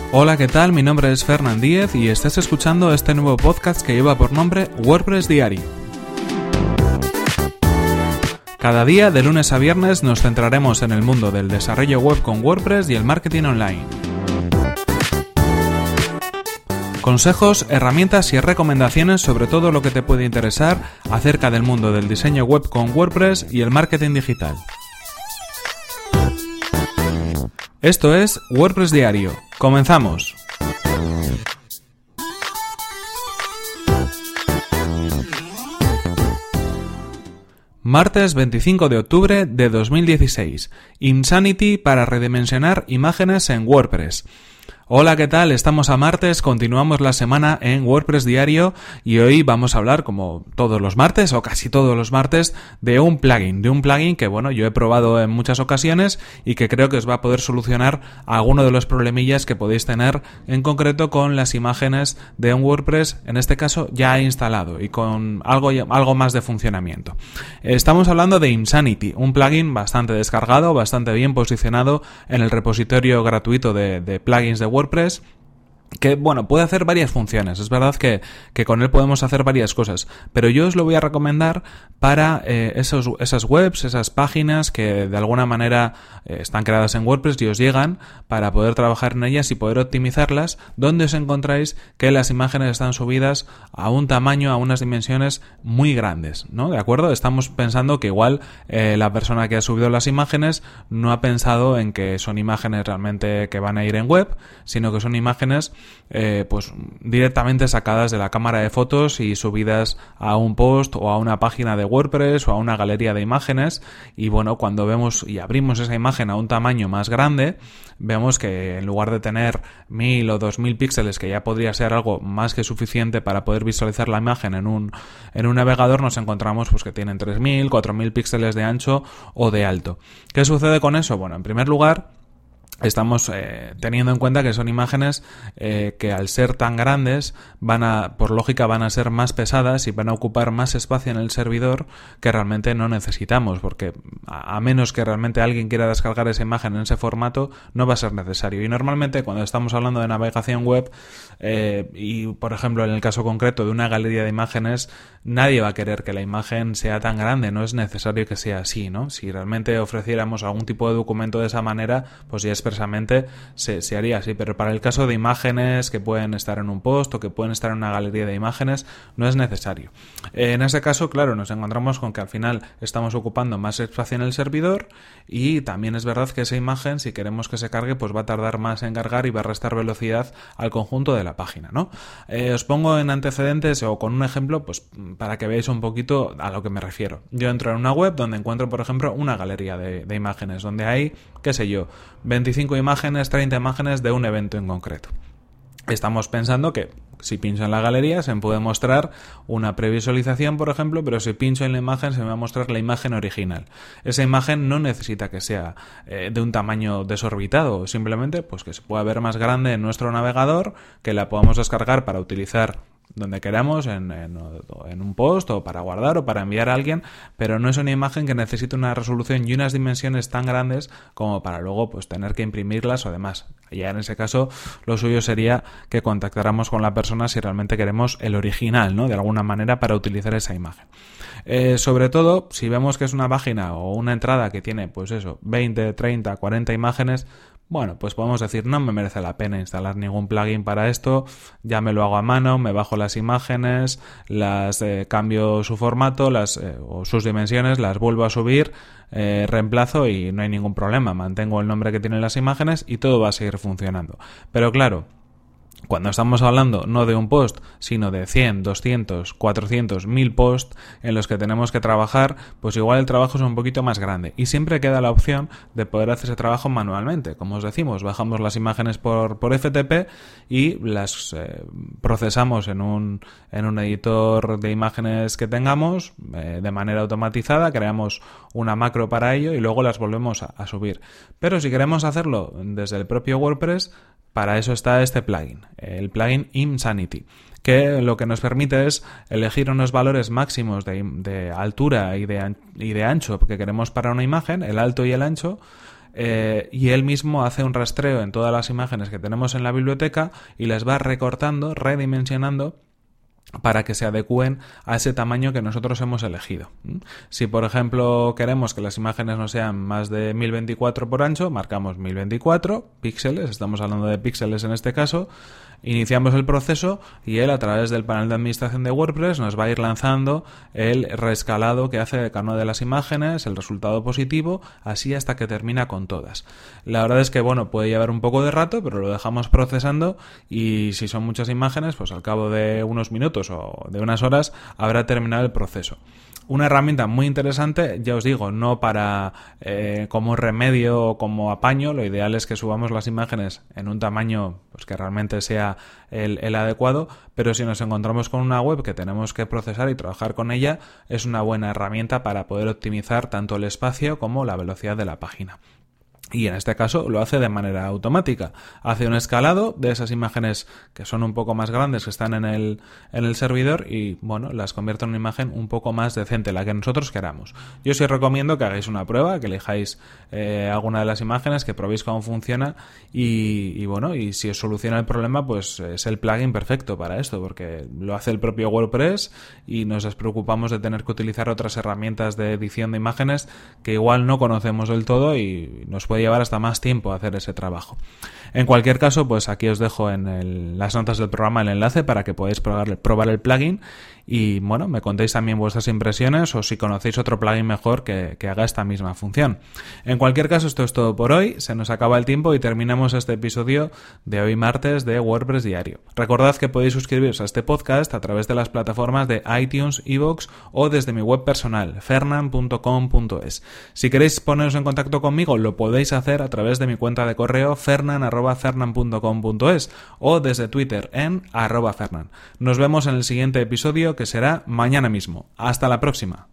Hola, ¿qué tal? Mi nombre es Fernán Díez y estás escuchando este nuevo podcast que lleva por nombre WordPress Diario. Cada día, de lunes a viernes, nos centraremos en el mundo del desarrollo web con WordPress y el marketing online. Consejos, herramientas y recomendaciones sobre todo lo que te puede interesar acerca del mundo del diseño web con WordPress y el marketing digital. Esto es WordPress Diario. ¡Comenzamos! Martes 25 de octubre de 2016. Insanity para redimensionar imágenes en WordPress. Hola, ¿qué tal? Estamos a martes, continuamos la semana en WordPress Diario y hoy vamos a hablar, como todos los martes o casi todos los martes, de un plugin que, bueno, yo he probado en muchas ocasiones y que creo que os va a poder solucionar alguno de los problemillas que podéis tener en concreto con las imágenes de un WordPress, en este caso ya instalado y con algo más de funcionamiento. Estamos hablando de Insanity, un plugin bastante descargado, bastante bien posicionado en el repositorio gratuito de plugins de WordPress, que, bueno, puede hacer varias funciones. Es verdad que con él podemos hacer varias cosas, pero yo os lo voy a recomendar para esas webs, esas páginas que de alguna manera están creadas en WordPress y os llegan para poder trabajar en ellas y poder optimizarlas, donde os encontráis que las imágenes están subidas a un tamaño, a unas dimensiones muy grandes, ¿no? ¿De acuerdo? Estamos pensando que igual la persona que ha subido las imágenes no ha pensado en que son imágenes realmente que van a ir en web, sino que son imágenes pues directamente sacadas de la cámara de fotos y subidas a un post o a una página de WordPress o a una galería de imágenes. Y bueno, cuando vemos y abrimos esa imagen a un tamaño más grande, vemos que en lugar de tener 1000 o 2000 píxeles, que ya podría ser algo más que suficiente para poder visualizar la imagen en un navegador, nos encontramos pues que tienen 3000, 4000 píxeles de ancho o de alto. ¿Qué sucede con eso? Bueno, en primer lugar, estamos teniendo en cuenta que son imágenes que al ser tan grandes por lógica van a ser más pesadas y van a ocupar más espacio en el servidor que realmente no necesitamos, porque a menos que realmente alguien quiera descargar esa imagen en ese formato, no va a ser necesario. Y normalmente cuando estamos hablando de navegación web y por ejemplo en el caso concreto de una galería de imágenes, nadie va a querer que la imagen sea tan grande, no es necesario que sea así, ¿no? Si realmente ofreciéramos algún tipo de documento de esa manera, pues ya expresamente se haría así, pero para el caso de imágenes que pueden estar en un post o que pueden estar en una galería de imágenes, no es necesario. En ese caso, claro, nos encontramos con que al final estamos ocupando más espacio en el servidor y también es verdad que esa imagen, si queremos que se cargue, pues va a tardar más en cargar y va a restar velocidad al conjunto de la página, ¿no? Os pongo en antecedentes o con un ejemplo, pues para que veáis un poquito a lo que me refiero. Yo entro en una web donde encuentro, por ejemplo, una galería de imágenes, donde hay, qué sé yo, 25 imágenes, 30 imágenes de un evento en concreto. Estamos pensando que si pincho en la galería se me puede mostrar una previsualización, por ejemplo, pero si pincho en la imagen se me va a mostrar la imagen original. Esa imagen no necesita que sea de un tamaño desorbitado, simplemente pues que se pueda ver más grande en nuestro navegador, que la podamos descargar para utilizar donde queramos, en un post o para guardar o para enviar a alguien, pero no es una imagen que necesite una resolución y unas dimensiones tan grandes como para luego pues tener que imprimirlas o demás. Ya en ese caso lo suyo sería que contactáramos con la persona si realmente queremos el original, ¿no? De alguna manera para utilizar esa imagen. Sobre todo si vemos que es una página o una entrada que tiene pues eso, 20, 30, 40 imágenes, bueno, pues podemos decir, no me merece la pena instalar ningún plugin para esto, ya me lo hago a mano, me bajo las imágenes, las cambio su formato o sus dimensiones, las vuelvo a subir, reemplazo y no hay ningún problema, mantengo el nombre que tienen las imágenes y todo va a seguir funcionando. Pero claro, cuando estamos hablando no de un post, sino de 100, 200, 400, 1000 posts en los que tenemos que trabajar, pues igual el trabajo es un poquito más grande. Y siempre queda la opción de poder hacer ese trabajo manualmente. Como os decimos, bajamos las imágenes por FTP y las procesamos en un editor de imágenes que tengamos de manera automatizada, creamos una macro para ello y luego las volvemos a subir. Pero si queremos hacerlo desde el propio WordPress, para eso está este plugin, el plugin Insanity, que lo que nos permite es elegir unos valores máximos de altura y de ancho que queremos para una imagen, el alto y el ancho, y él mismo hace un rastreo en todas las imágenes que tenemos en la biblioteca y las va recortando, redimensionando para que se adecúen a ese tamaño que nosotros hemos elegido. Si, por ejemplo, queremos que las imágenes no sean más de 1024 por ancho, marcamos 1024 píxeles, estamos hablando de píxeles en este caso, iniciamos el proceso y él, a través del panel de administración de WordPress, nos va a ir lanzando el reescalado que hace de cada una de las imágenes, el resultado positivo, así hasta que termina con todas. La verdad es que, bueno, puede llevar un poco de rato, pero lo dejamos procesando y si son muchas imágenes, pues al cabo de unos minutos o de unas horas habrá terminado el proceso. Una herramienta muy interesante, ya os digo, no para como remedio o como apaño. Lo ideal es que subamos las imágenes en un tamaño pues que realmente sea el adecuado, pero si nos encontramos con una web que tenemos que procesar y trabajar con ella, es una buena herramienta para poder optimizar tanto el espacio como la velocidad de la página. Y en este caso lo hace de manera automática. Hace un escalado de esas imágenes que son un poco más grandes, que están en el servidor, y bueno, las convierte en una imagen un poco más decente, la que nosotros queramos. Yo os recomiendo que hagáis una prueba, que elijáis alguna de las imágenes, que probéis cómo funciona y bueno, y si os soluciona el problema, pues es el plugin perfecto para esto, porque lo hace el propio WordPress y nos despreocupamos de tener que utilizar otras herramientas de edición de imágenes que igual no conocemos del todo y nos puede llevar hasta más tiempo hacer ese trabajo. En cualquier caso, pues aquí os dejo en las notas del programa el enlace para que podáis probar el plugin y bueno, me contéis también vuestras impresiones o si conocéis otro plugin mejor que haga esta misma función. En cualquier caso, esto es todo por hoy, se nos acaba el tiempo y terminamos este episodio de hoy martes de WordPress Diario. Recordad que podéis suscribiros a este podcast a través de las plataformas de iTunes, iVoox o desde mi web personal, fernan.com.es. Si queréis poneros en contacto conmigo, lo podéis hacer a través de mi cuenta de correo fernan@fernan.com.es o desde Twitter en @fernan. Nos vemos en el siguiente episodio, que será mañana mismo. Hasta la próxima.